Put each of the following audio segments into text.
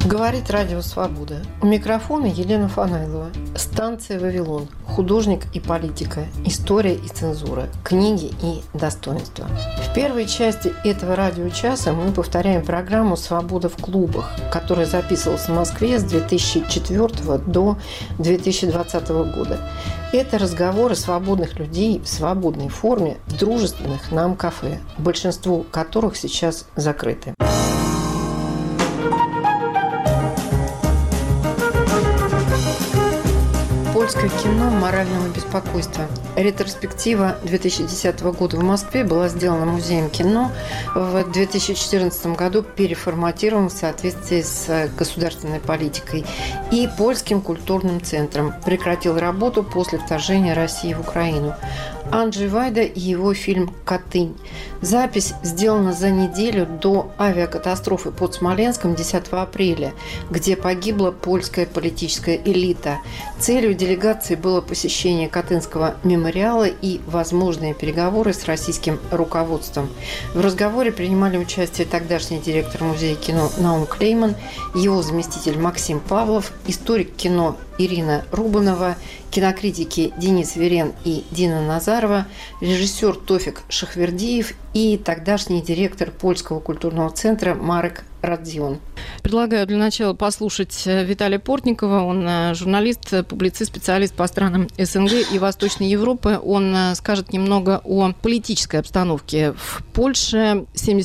Говорит Радио Свобода. У микрофона Елена Фанайлова. Станция «Вавилон». Художник и политика. История и цензура. Книги и достоинства. В первой части этого радиочаса мы повторяем программу «Свобода в клубах», которая записывалась в Москве с 2004 до 2020 года. Это разговоры свободных людей в свободной форме в дружественных нам кафе, большинство которых сейчас закрыты. Польское кино морального беспокойства. Ретроспектива 2010 года в Москве была сделана Музеем кино. В 2014 году переформатирован в соответствии с государственной политикой. И Польским культурным центром прекратил работу после вторжения России в Украину. Анджей Вайда и его фильм «Катынь». Запись сделана за неделю до авиакатастрофы под Смоленском 10 апреля, где погибла польская политическая элита. Целью делегации было посещение Катынского мемориала и возможные переговоры с российским руководством. В разговоре принимали участие тогдашний директор Музея кино Наум Клейман, его заместитель Максим Павлов, историк кино Ирина Рубанова, кинокритики Денис Верен и Дина Назарова, режиссер Тофик Шахвердиев и тогдашний директор Польского культурного центра Марек Радзион. Предлагаю для начала послушать Виталия Портникова. Он журналист, публицист, специалист по странам СНГ и Восточной Европы. Он скажет немного о политической обстановке в Польше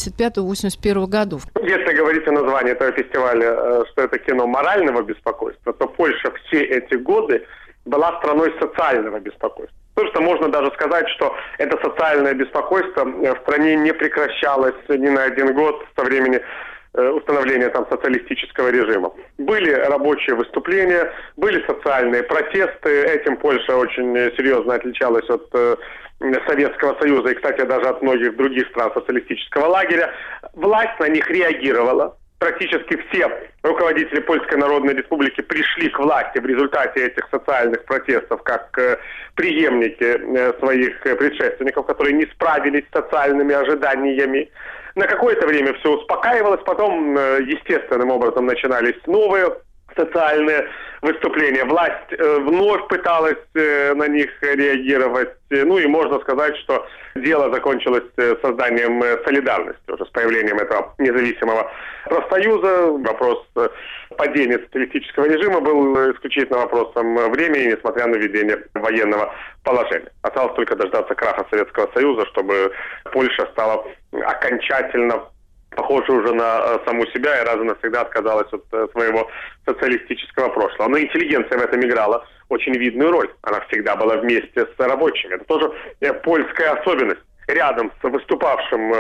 75-81 годов. Если говорить о названии этого фестиваля, что это кино морального беспокойства, то Польша все эти годы была страной социального беспокойства. Потому что можно даже сказать, что это социальное беспокойство в стране не прекращалось ни на один год со времени установления там социалистического режима. Были рабочие выступления, были социальные протесты. Этим Польша очень серьезно отличалась от Советского Союза и, кстати, даже от многих других стран социалистического лагеря. Власть на них реагировала. Практически все руководители Польской Народной Республики пришли к власти в результате этих социальных протестов как преемники своих предшественников, которые не справились с социальными ожиданиями. На какое-то время все успокаивалось, потом естественным образом начинались новые социальные выступления. Власть вновь пыталась на них реагировать. Ну и можно сказать, что дело закончилось созданием солидарности, уже с появлением этого независимого профсоюза. Вопрос падения социалистического режима был исключительно вопросом времени, несмотря на введение военного положения. Осталось только дождаться краха Советского Союза, чтобы Польша стала окончательно похожа уже на саму себя и раз и навсегда отказалась от своего социалистического прошлого. Но интеллигенция в этом играла очень видную роль. Она всегда была вместе с рабочими. Это тоже польская особенность. Рядом с выступавшим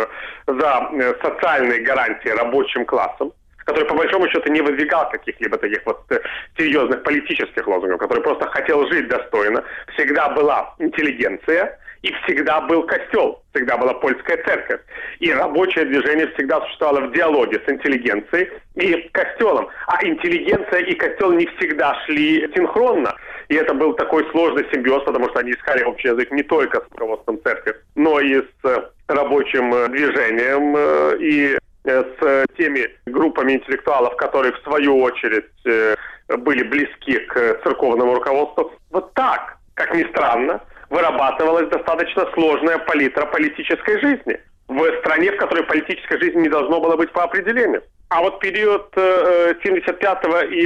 за социальные гарантии рабочим классом, который по большому счету не выдвигал каких-либо таких вот серьезных политических лозунгов, который просто хотел жить достойно, всегда была интеллигенция, и всегда был костел, всегда была польская церковь. И рабочее движение всегда существовало в диалоге с интеллигенцией и костелом. А интеллигенция и костел не всегда шли синхронно. И это был такой сложный симбиоз, потому что они искали общий язык не только с руководством церкви, но и с рабочим движением и с теми группами интеллектуалов, которые в свою очередь были близки к церковному руководству. Вот так, как ни странно, вырабатывалась достаточно сложная палитра политической жизни в стране, в которой политической жизни не должно было быть по определению. А вот период 75-го и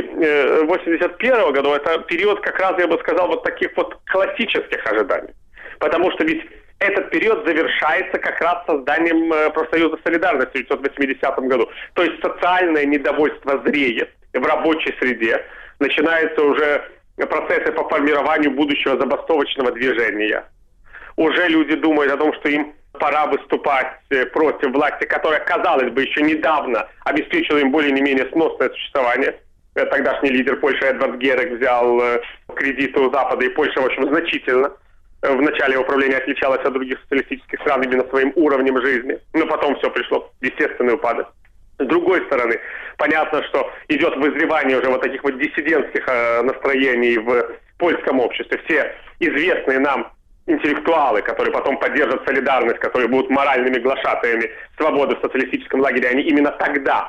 81-го годов, это период, как раз, я бы сказал, вот таких вот классических ожиданий. Потому что ведь этот период завершается как раз созданием профсоюза солидарности в 1980 году. То есть социальное недовольство зреет в рабочей среде. Начинаются уже процессы по формированию будущего забастовочного движения. Уже люди думают о том, что им пора выступать против власти, которая, казалось бы, еще недавно обеспечила им более-менее сносное существование. Тогдашний лидер Польши Эдвард Герек взял кредиты у Запада, и Польша, в общем, значительно в начале его правления отличалась от других социалистических стран именно своим уровнем жизни. Но потом все пришло в естественный упадок. С другой стороны, понятно, что идет вызревание уже вот таких вот диссидентских настроений в польском обществе. Все известные нам интеллектуалы, которые потом поддержат солидарность, которые будут моральными глашатаями свободы в социалистическом лагере, они именно тогда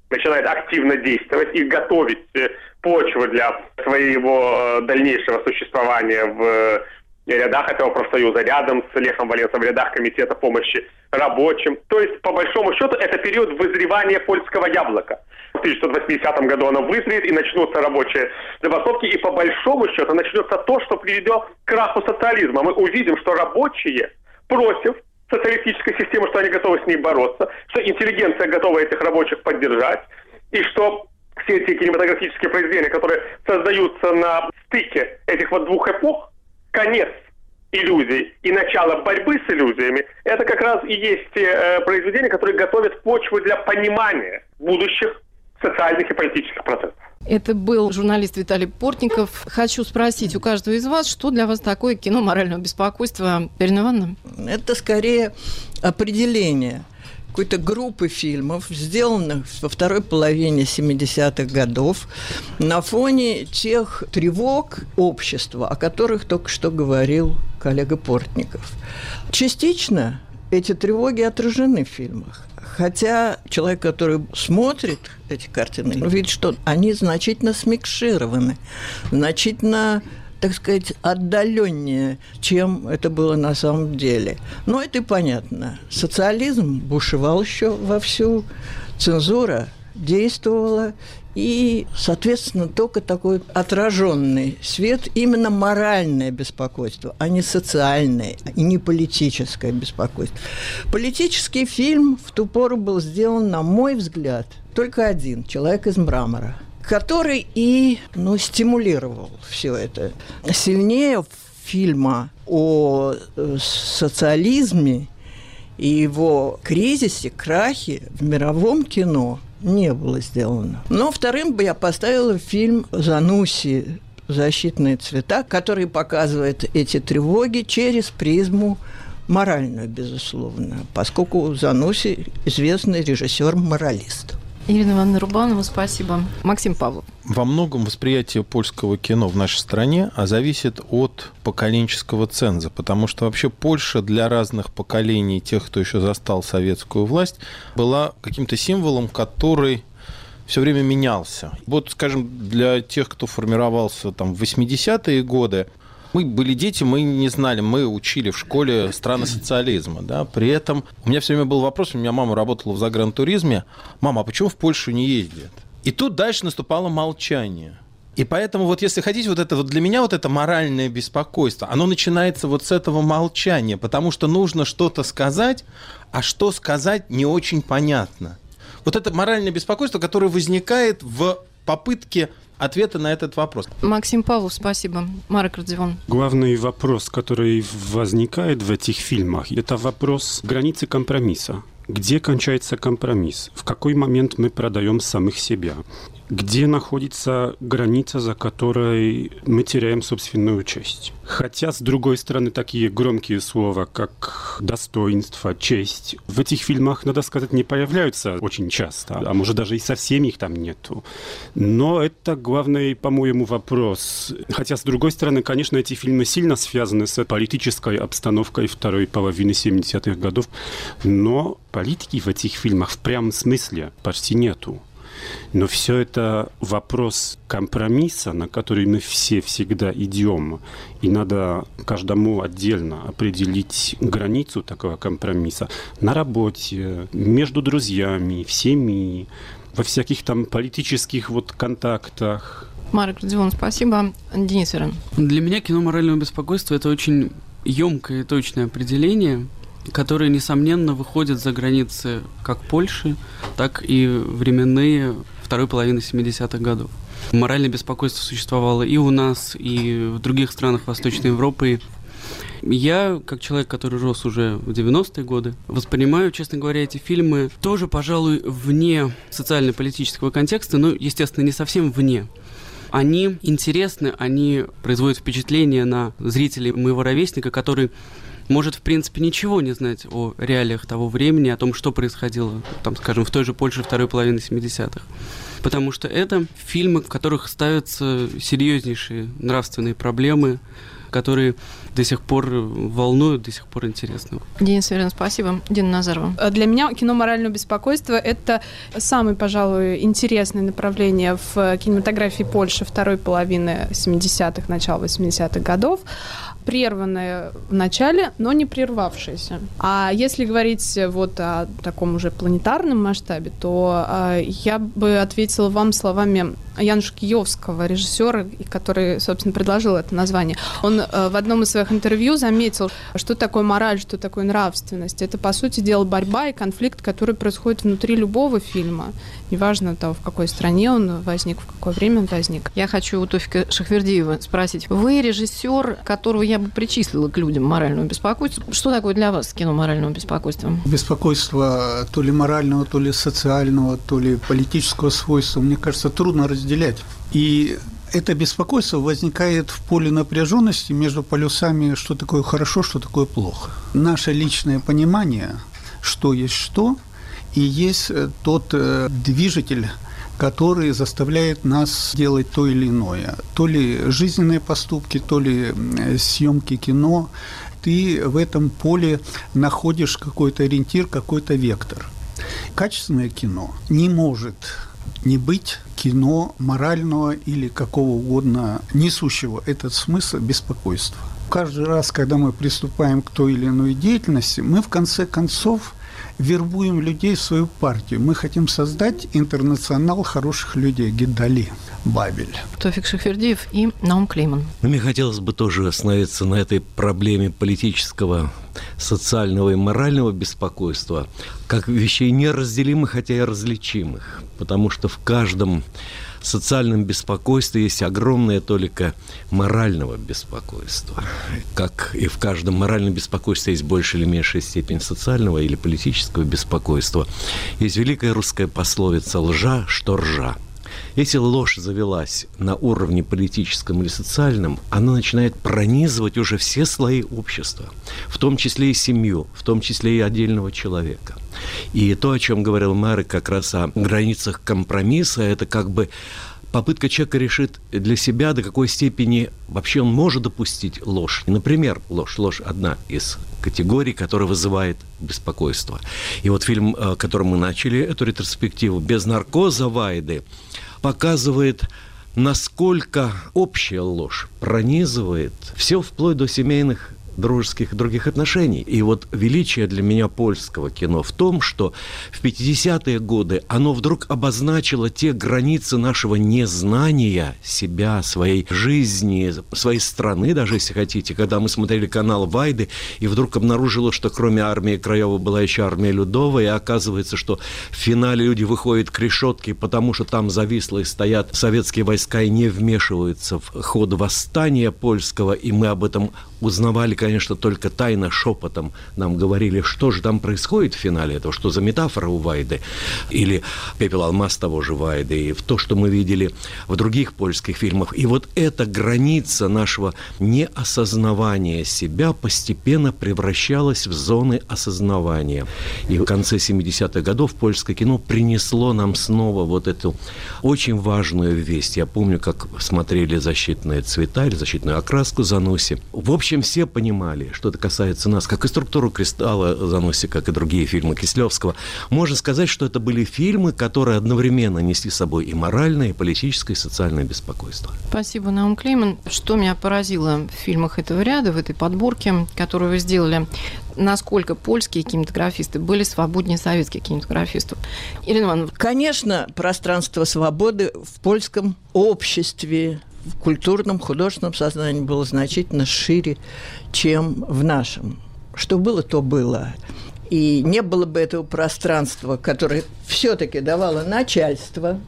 начинает активно действовать и готовить почву для своего дальнейшего существования в рядах этого профсоюза, рядом с Лехом Валенсом, в рядах комитета помощи рабочим. То есть, по большому счету, это период вызревания польского яблока. В 1980 году оно вызреет, и начнутся рабочие забастовки, и по большому счету начнется то, что приведет к краху социализма. Мы увидим, что рабочие против социалистической системы, что они готовы с ней бороться, что интеллигенция готова этих рабочих поддержать, и что все эти кинематографические произведения, которые создаются на стыке этих вот двух эпох, конец иллюзий и начало борьбы с иллюзиями, это как раз и есть те произведения, которые готовят почву для понимания будущих социальных и политических процессов. Это был журналист Виталий Портников. Хочу спросить у каждого из вас, что для вас такое кино морального беспокойства? Ирина Ивановна? Это скорее определение какой-то группы фильмов, сделанных во второй половине 70-х годов на фоне тех тревог общества, о которых только что говорил коллега Портников. Частично эти тревоги отражены в фильмах. Хотя человек, который смотрит эти картины, видит, что они значительно смикшированы, значительно, так сказать, отдаленнее, чем это было на самом деле. Но это и понятно. Социализм бушевал еще вовсю, цензура действовала, и, соответственно, только такой отраженный свет, именно моральное беспокойство, а не социальное, и не политическое беспокойство. Политический фильм в ту пору был сделан, на мой взгляд, только один «Человек из мрамора», который и стимулировал все это. Сильнее фильма о социализме и его кризисе, крахе в мировом кино не было сделано. Но вторым бы я поставила фильм «Занусси. Защитные цвета», который показывает эти тревоги через призму моральную, безусловно, поскольку Занусси известный режиссер-моралист. Ирина Ивановна Рубанова, спасибо. Максим Павлов. Во многом восприятие польского кино в нашей стране зависит от поколенческого ценза, потому что вообще Польша для разных поколений, тех, кто еще застал советскую власть, была каким-то символом, который все время менялся. Вот, скажем, для тех, кто формировался там в 80-е годы, мы были дети, мы не знали, мы учили в школе страны социализма. Да? При этом у меня все время был вопрос, у меня мама работала в загрантуризме. Мама, а почему в Польшу не ездят? И тут дальше наступало молчание. И поэтому вот если хотите, вот это вот для меня вот это моральное беспокойство, оно начинается вот с этого молчания, потому что нужно что-то сказать, а что сказать не очень понятно. Вот это моральное беспокойство, которое возникает в попытке ответа на этот вопрос. Максим Павлов, спасибо. Марек Радзивон. Главный вопрос, который возникает в этих фильмах, это вопрос границы компромисса. Где кончается компромисс? В какой момент мы продаем самих себя? Где находится граница, за которой мы теряем собственную честь? Хотя, с другой стороны, такие громкие слова, как достоинство, честь, в этих фильмах, надо сказать, не появляются очень часто, а может даже и совсем их там нету. Но это главный, по-моему, вопрос. Хотя, с другой стороны, конечно, эти фильмы сильно связаны с политической обстановкой второй половины 70-х годов, но политики в этих фильмах в прямом смысле почти нету. Но все это вопрос компромисса, на который мы все всегда идем. И надо каждому отдельно определить границу такого компромисса на работе, между друзьями, в семье, во всяких там политических вот контактах. Марек Радзивон, спасибо. Денис Верен. Для меня кино морального беспокойства – это очень емкое и точное определение, которые, несомненно, выходят за границы как Польши, так и временные второй половины 70-х годов. Моральное беспокойство существовало и у нас, и в других странах Восточной Европы. Я, как человек, который рос уже в 90-е годы, воспринимаю, честно говоря, эти фильмы тоже, пожалуй, вне социально-политического контекста, но, естественно, не совсем вне. Они интересны, они производят впечатление на зрителей моего ровесника, который может, в принципе, ничего не знать о реалиях того времени, о том, что происходило, там, скажем, в той же Польше второй половины 70-х. Потому что это фильмы, в которых ставятся серьезнейшие нравственные проблемы, которые до сих пор волнуют, до сих пор интересны. Денис Северин, спасибо. Дина Назарова. Для меня кино «Морального беспокойства» — это самое, пожалуй, интересное направление в кинематографии Польши второй половины 70-х, начала 80-х годов. Прерванное в начале, но не прервавшееся. А если говорить вот о таком уже планетарном масштабе, то я бы ответила вам словами Януша Киевского, режиссера, который, собственно, предложил это название. Он в одном из своих интервью заметил, что такое мораль, что такое нравственность. Это, по сути дела, борьба и конфликт, который происходит внутри любого фильма. Неважно того, в какой стране он возник, в какое время он возник. Я хочу у Тофика Шахвердиева спросить. Вы режиссер, которого я бы причислила к людям морального беспокойства. Что такое для вас кино морального беспокойства? Беспокойство то ли морального, то ли социального, то ли политического свойства, мне кажется, трудно разделять. И это беспокойство возникает в поле напряженности между полюсами, что такое хорошо, что такое плохо. Наше личное понимание, что есть что, и есть тот движитель, который заставляет нас делать то или иное. То ли жизненные поступки, то ли съемки кино. Ты в этом поле находишь какой-то ориентир, какой-то вектор. Качественное кино не может не быть кино морального или какого угодно несущего этот смысл беспокойства. Каждый раз, когда мы приступаем к той или иной деятельности, мы в конце концов вербуем людей в свою партию. Мы хотим создать интернационал хороших людей. Гидали, Бабель. Тофик Шахвердиев и Наум Клейман. Мне хотелось бы тоже остановиться на этой проблеме политического, социального и морального беспокойства, как вещей неразделимых, хотя и различимых. Потому что в каждом социальном беспокойстве есть огромная толика морального беспокойства. Как и в каждом моральном беспокойстве есть большая или меньшая степень социального или политического беспокойства. Есть великая русская пословица «лжа, что ржа». Если ложь завелась на уровне политическом или социальном, она начинает пронизывать уже все слои общества, в том числе и семью, в том числе и отдельного человека. И то, о чем говорил Марек, как раз о границах компромисса, это как бы попытка человека решить для себя, до какой степени вообще он может допустить ложь. Например, ложь. Ложь – одна из категорий, которая вызывает беспокойство. И вот фильм, которым мы начали эту ретроспективу, «Без наркоза» Вайды, показывает, насколько общая ложь пронизывает все вплоть до семейных, дружеских и других отношений. И вот величие для меня польского кино в том, что в 50-е годы оно вдруг обозначило те границы нашего незнания себя, своей жизни, своей страны, даже если хотите. Когда мы смотрели канал Вайды, и вдруг обнаружилось, что кроме армии Краёва была еще армия Людова, и оказывается, что в финале люди выходят к решетке, потому что там зависло и стоят советские войска и не вмешиваются в ход восстания польского, и мы об этом узнавали, конечно, только тайно, шепотом нам говорили, что же там происходит в финале этого, что за метафора у Вайды, или «Пепел алмаз» того же Вайды, и в то, что мы видели в других польских фильмах. И вот эта граница нашего неосознавания себя постепенно превращалась в зоны осознавания. И в конце 70-х годов польское кино принесло нам снова вот эту очень важную весть. Я помню, как смотрели «Защитные цвета» или «Защитную окраску» Зануси. В общем, все понимали, что это касается нас, как и «Структуру кристалла» Зануси, как и другие фильмы Кислевского. Можно сказать, что это были фильмы, которые одновременно несли с собой и моральное, и политическое, и социальное беспокойство. Спасибо, Наум Клейман. Что меня поразило в фильмах этого ряда, в этой подборке, которую вы сделали, насколько польские кинематографисты были свободнее советских кинематографистов. Ирина Ивановна. Конечно, пространство свободы в польском обществе, в культурном, художественном сознании было значительно шире, чем в нашем. Что было, то было. И не было бы этого пространства, которое все-таки давало начальство,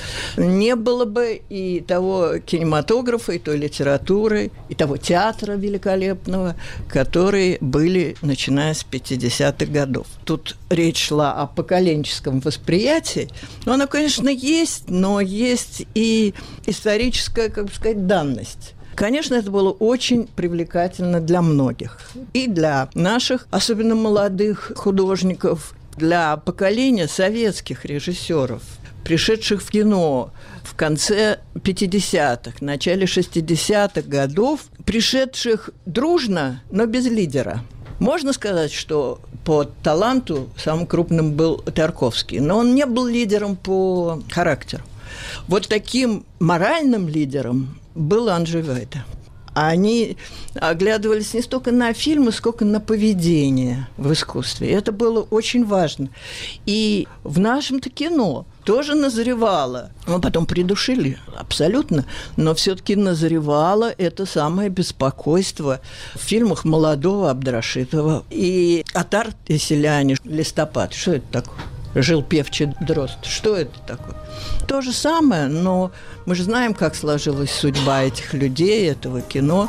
не было бы и того кинематографа, и той литературы, и того театра великолепного, которые были, начиная с 50-х годов. Тут речь шла о поколенческом восприятии. Но оно, конечно, есть, но есть и историческая, как бы сказать, данность. Конечно, это было очень привлекательно для многих. И для наших, особенно молодых художников, для поколения советских режиссеров, пришедших в кино в конце 50-х, начале 60-х годов, пришедших дружно, но без лидера. Можно сказать, что по таланту самым крупным был Тарковский, но он не был лидером по характеру. Вот таким моральным лидером был Анджей Вайда. Они оглядывались не столько на фильмы, сколько на поведение в искусстве. Это было очень важно. И в нашем-то кино тоже назревало. Мы потом придушили, абсолютно, но все-таки назревало это самое беспокойство в фильмах молодого Абдрашитова. И «Отар и селяне», «Листопад». Что это такое? «Жил певчий дрозд». Что это такое? То же самое, но мы же знаем, как сложилась судьба этих людей, этого кино.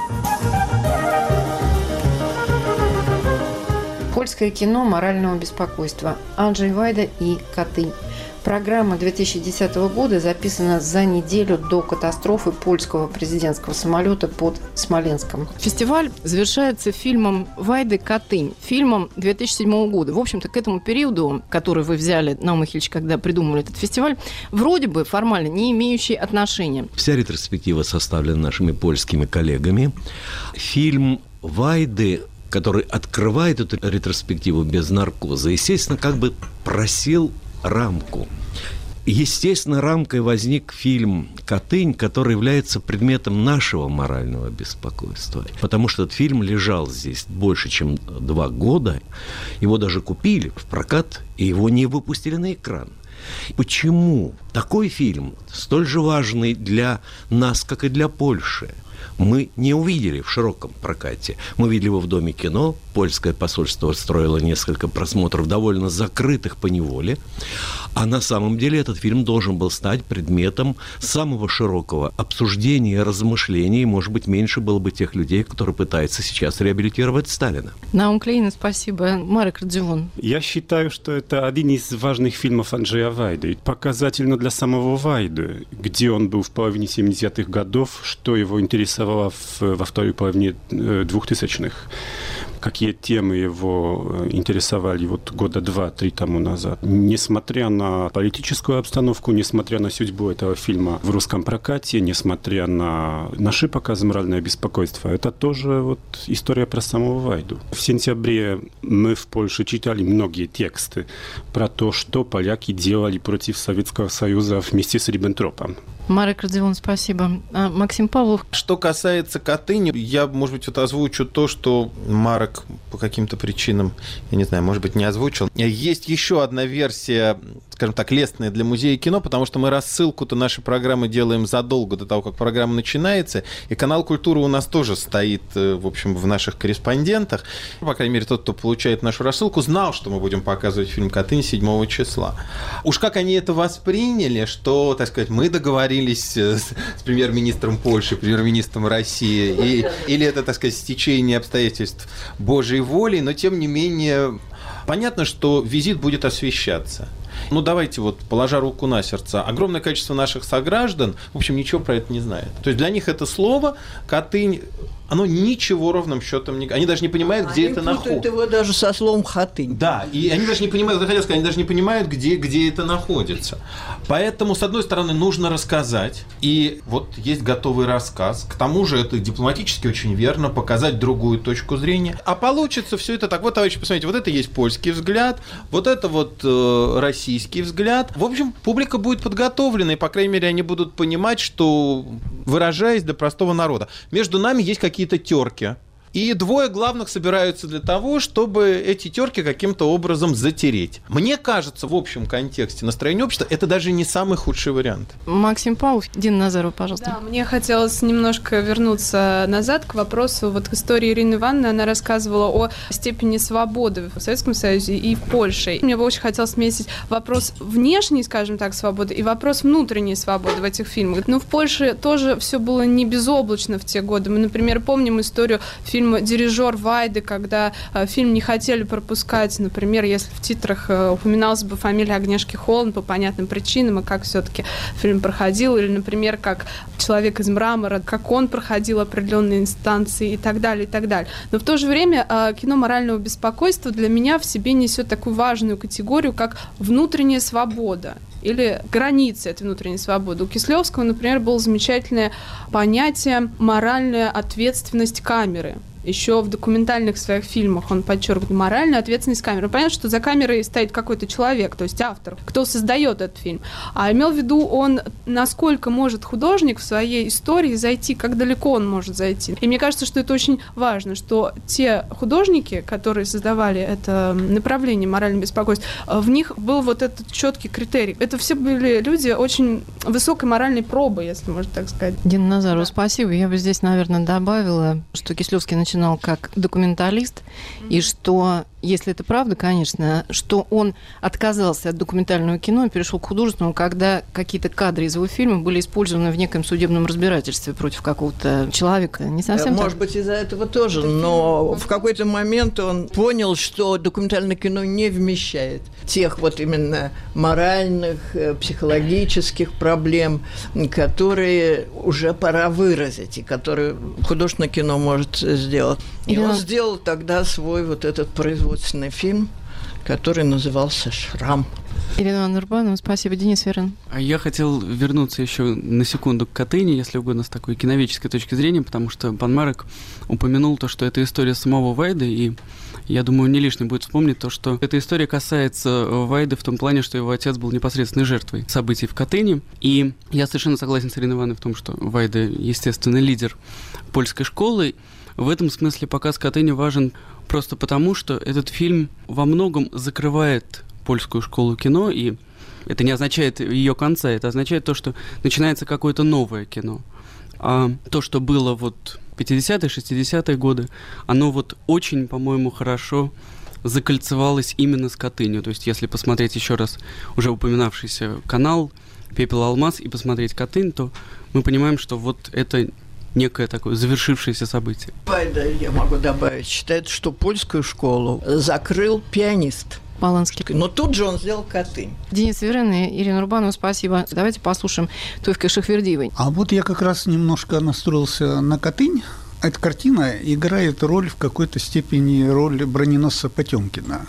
Польское кино морального беспокойства. Анджей Вайда и «Катынь». Программа 2010 года записана за неделю до катастрофы польского президентского самолета под Смоленском. Фестиваль завершается фильмом Вайды «Катынь», фильмом 2007 года. В общем-то, к этому периоду, который вы взяли, Наум Михайлович, когда придумали этот фестиваль, вроде бы формально не имеющий отношения. Вся ретроспектива составлена нашими польскими коллегами. Фильм Вайды, который открывает эту ретроспективу без наркоза, естественно, как бы просил рамку. Естественно, рамкой возник фильм «Катынь», который является предметом нашего морального беспокойства. Потому что этот фильм лежал здесь больше, чем 2 года. Его даже купили в прокат, и его не выпустили на экран. Почему такой фильм, столь же важный для нас, как и для Польши, мы не увидели в широком прокате? Мы видели его в Доме кино. Польское посольство строило несколько просмотров, довольно закрытых поневоле. А на самом деле этот фильм должен был стать предметом самого широкого обсуждения, размышлений. Может быть, меньше было бы тех людей, которые пытаются сейчас реабилитировать Сталина. Наум Клейн, спасибо. Марек Радзивон. Я считаю, что это один из важных фильмов Анджея Вайды. Показательно для самого Вайды, где он был в половине 70-х годов, что его интересовало во второй половине 2000-х. Какие темы его интересовали вот года 2-3 тому назад. Несмотря на политическую обстановку, несмотря на судьбу этого фильма в русском прокате, несмотря на наши показы «Моральное беспокойство», это тоже вот история про самого Вайду. В сентябре мы в Польше читали многие тексты про то, что поляки делали против Советского Союза вместе с Риббентропом. Марек Радзивон, спасибо. Максим Павлов. Что касается «Катыни», я, может быть, вот озвучу то, что Марек по каким-то причинам, я не знаю, может быть, не озвучил. Есть еще одна версия, скажем так, лестная для музея кино, потому что мы рассылку-то нашей программы делаем задолго до того, как программа начинается, и канал «Культура» у нас тоже стоит, в общем, в наших корреспондентах. По крайней мере, тот, кто получает нашу рассылку, знал, что мы будем показывать фильм «Катынь» 7 числа. Уж как они это восприняли, что, так сказать, мы договорились с премьер-министром Польши, премьер-министром России, или это, так сказать, стечение обстоятельств Божьей воли, но, тем не менее, понятно, что визит будет освещаться. Ну, давайте вот, положа руку на сердце, огромное количество наших сограждан, в общем, ничего про это не знает. То есть для них это слово «Катынь», оно ничего ровным счетом не... Они даже не понимают, где это находится. Они путают его даже со словом «хатынь». Да, и они даже не понимают, я хотел сказать, они даже не понимают, где это находится. Поэтому, с одной стороны, нужно рассказать, и вот есть готовый рассказ. К тому же это дипломатически очень верно, показать другую точку зрения. А получится все это так. Вот, товарищи, посмотрите, вот это есть польский взгляд, вот это вот российский взгляд. В общем, публика будет подготовлена, и, по крайней мере, они будут понимать, что, выражаясь для простого народа, между нами есть какие-то терки. И 2 главных собираются для того, чтобы эти терки каким-то образом затереть. Мне кажется, в общем контексте настроения общества, это даже не самый худший вариант. Максим Павлов, Дина Назарова, пожалуйста. Да, мне хотелось немножко вернуться назад к вопросу, вот к истории Ирины Ивановны. Она рассказывала о степени свободы в Советском Союзе и в Польше. Мне бы очень хотелось вместить вопрос внешней, скажем так, свободы и вопрос внутренней свободы в этих фильмах. Но в Польше тоже все было не безоблачно в те годы. Мы, например, помним историю фильма «Дирижер» Вайды, когда фильм не хотели пропускать, например, если в титрах упоминалась бы фамилия Агнешки Холланд по понятным причинам, и как все-таки фильм проходил, или, например, как «Человек из мрамора», как он проходил определенные инстанции и так далее, и так далее. Но в то же время кино морального беспокойства для меня в себе несет такую важную категорию, как внутренняя свобода. или границы этой внутренней свободы. У Кислевского, например, было замечательное понятие «моральная ответственность камеры». Еще в документальных своих фильмах он подчеркивает моральную ответственность камеры. Понятно, что за камерой стоит какой-то человек, то есть автор, кто создает этот фильм. А имел в виду он, насколько может художник в своей истории зайти, как далеко он может зайти. И мне кажется, что это очень важно, что те художники, которые создавали это направление морального беспокойства, в них был вот этот четкий критерий. Это все были люди очень высокой моральной пробы, если можно так сказать. Дина Назарова, спасибо. Я бы здесь, наверное, добавила, что Кислевский начинал как документалист, и что, если это правда, конечно, что он отказался от документального кино и перешел к художественному, когда какие-то кадры из его фильма были использованы в неком судебном разбирательстве против какого-то человека. Не совсем Может так? быть, из-за этого тоже, но в какой-то момент он понял, что документальное кино не вмещает тех вот именно моральных, психологических проблем, которые уже пора выразить, и которые художественное кино может сделать. И он сделал тогда свой вот этот производственный фильм, который назывался «Шрам». Ирина Нурбанова, спасибо. Денис Верин. А я хотел вернуться еще на секунду к Катыни, если угодно, с такой киноведческой точки зрения, потому что пан Марек упомянул то, что это история самого Вайды, и я думаю, не лишним будет вспомнить то, что эта история касается Вайды в том плане, что его отец был непосредственной жертвой событий в Катыни. И я совершенно согласен с Ириной Ивановной в том, что Вайда, естественно, лидер польской школы. В этом смысле показ Катыни важен просто потому, что этот фильм во многом закрывает польскую школу кино, и это не означает ее конца, это означает то, что начинается какое-то новое кино. А то, что было вот 50-е, 60-е годы, оно вот очень, по-моему, хорошо закольцевалось именно с Катынью. То есть, если посмотреть еще раз уже упоминавшийся канал «Пепел Алмаз» и посмотреть Катынь, то мы понимаем, что вот это некое такое завершившееся событие. Вайда, я могу добавить, считает, что польскую школу закрыл пианист Поланский. Но тут же он сделал Катынь. Денис Верин и Ирина Рубанова, спасибо. Давайте послушаем Тойфка Шахвердиевой. А вот я как раз немножко настроился на Катынь. Эта картина играет роль в какой-то степени роль броненосца Потёмкина.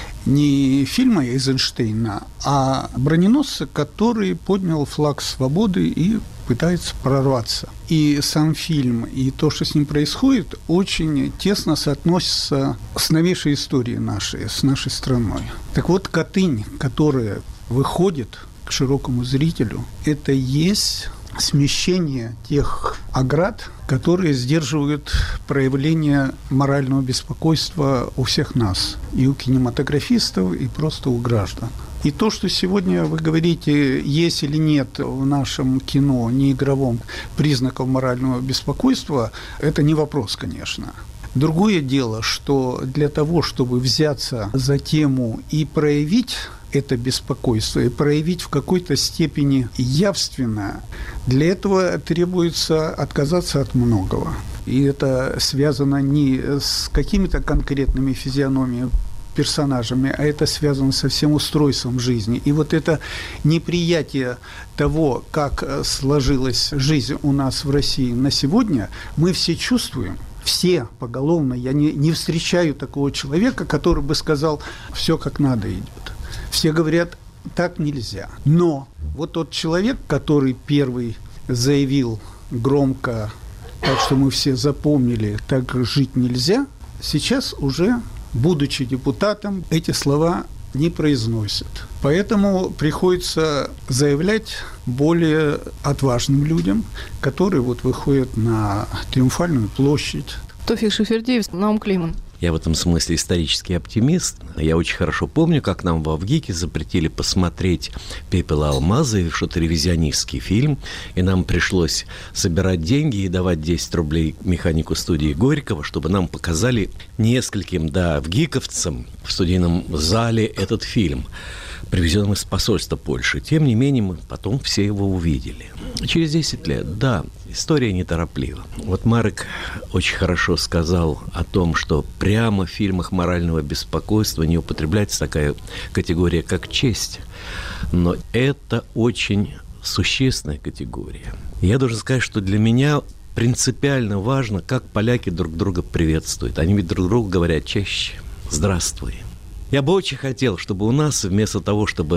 Не фильма Эйзенштейна, а броненосца, который поднял флаг свободы и пытается прорваться. И сам фильм, и то, что с ним происходит, очень тесно соотносится с новейшей историей нашей, с нашей страной. Так вот, Катынь, которая выходит к широкому зрителю, это есть смещение тех оград, которые сдерживают проявление морального беспокойства у всех нас, и у кинематографистов, и просто у граждан. И то, что сегодня вы говорите, есть или нет в нашем кино, неигровом, признаков морального беспокойства, это не вопрос, конечно. Другое дело, что для того, чтобы взяться за тему и проявить это беспокойство, и проявить в какой-то степени явственно, для этого требуется отказаться от многого. И это связано не с какими-то конкретными физиономиями, персонажами, а это связано со всем устройством жизни. И вот это неприятие того, как сложилась жизнь у нас в России на сегодня, мы все чувствуем. Все поголовно. Я не встречаю такого человека, который бы сказал, все как надо идет. Все говорят, так нельзя. Но вот тот человек, который первый заявил громко, так что мы все запомнили, так жить нельзя, сейчас уже, будучи депутатом, эти слова не произносит. Поэтому приходится заявлять более отважным людям, которые вот выходят на Триумфальную площадь. Тойфик Шахвердиев, Наум Климан. Я в этом смысле исторический оптимист. Я очень хорошо помню, как нам в Авгике запретили посмотреть «Пепел Алмаза», что-то ревизионистский фильм, и нам пришлось собирать деньги и давать 10 рублей механику студии Горького, чтобы нам показали нескольким, авгиковцам в студийном зале этот фильм, привезенным из посольства Польши. Тем не менее, мы потом все его увидели. Через 10 лет, история нетороплива. Вот Марек очень хорошо сказал о том, что прямо в фильмах морального беспокойства не употребляется такая категория, как честь. Но это очень существенная категория. Я должен сказать, что для меня принципиально важно, как поляки друг друга приветствуют. Они ведь друг другу говорят чаще «здравствуй». Я бы очень хотел, чтобы у нас, вместо того, чтобы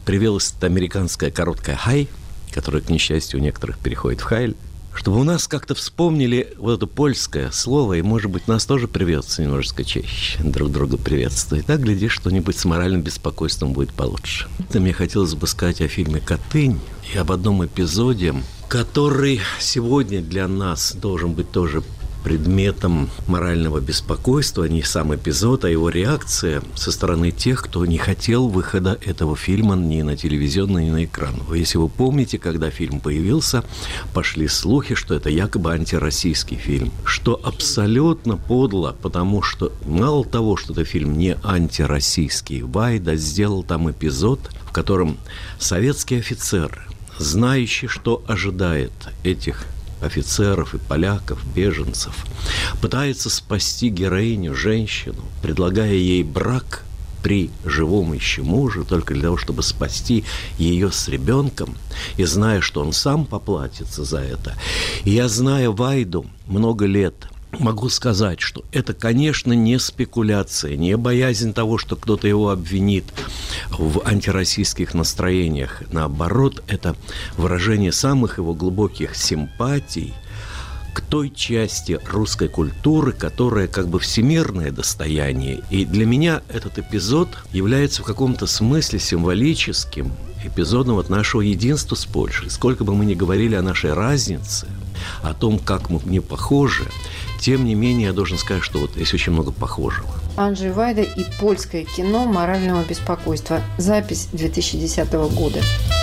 привелась американская короткая «хай», которая, к несчастью, у некоторых переходит в «хайль», чтобы у нас как-то вспомнили вот это польское слово, и, может быть, нас тоже придется немножечко чаще друг друга приветствовать. Так, глядишь, что-нибудь с моральным беспокойством будет получше. Мне хотелось бы сказать о фильме «Катынь» и об одном эпизоде, который сегодня для нас должен быть тоже предметом морального беспокойства, не сам эпизод, а его реакция со стороны тех, кто не хотел выхода этого фильма ни на телевизионный, ни на экран. Если вы помните, когда фильм появился, пошли слухи, что это якобы антироссийский фильм, что абсолютно подло, потому что мало того, что это фильм не антироссийский, Вайда сделал там эпизод, в котором советские офицеры, знающие, что ожидает этих офицеров и поляков, беженцев, пытается спасти героиню, женщину, предлагая ей брак при живом еще муже, только для того, чтобы спасти ее с ребенком, и зная, что он сам поплатится за это. И я, зная Вайду много лет, могу сказать, что это, конечно, не спекуляция, не боязнь того, что кто-то его обвинит в антироссийских настроениях. Наоборот, это выражение самых его глубоких симпатий к той части русской культуры, которая как бы всемирное достояние. И для меня этот эпизод является в каком-то смысле символическим эпизодом от нашего единства с Польшей. Сколько бы мы ни говорили о нашей разнице, о том, как мы не похожи, тем не менее, я должен сказать, что вот есть очень много похожего. Анджей Вайда и польское кино морального беспокойства. Запись 2010 года.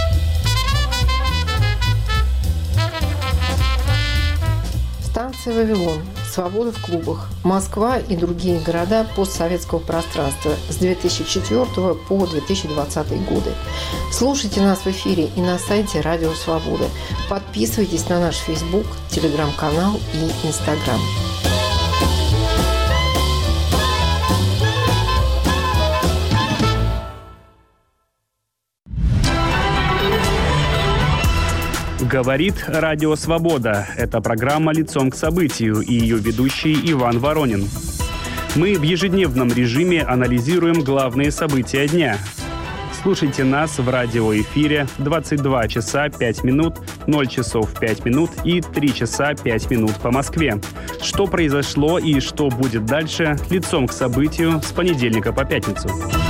Станция «Вавилон». Свобода в клубах. Москва и другие города постсоветского пространства с 2004 по 2020 годы. Слушайте нас в эфире и на сайте Радио Свобода. Подписывайтесь на наш Facebook, Телеграм-канал и Инстаграм. Говорит Радио Свобода. Это программа «Лицом к событию» и ее ведущий Иван Воронин. Мы в ежедневном режиме анализируем главные события дня. Слушайте нас в радиоэфире 22 часа 5 минут, 0 часов 5 минут и 3 часа 5 минут по Москве. Что произошло и что будет дальше, лицом к событию с понедельника по пятницу.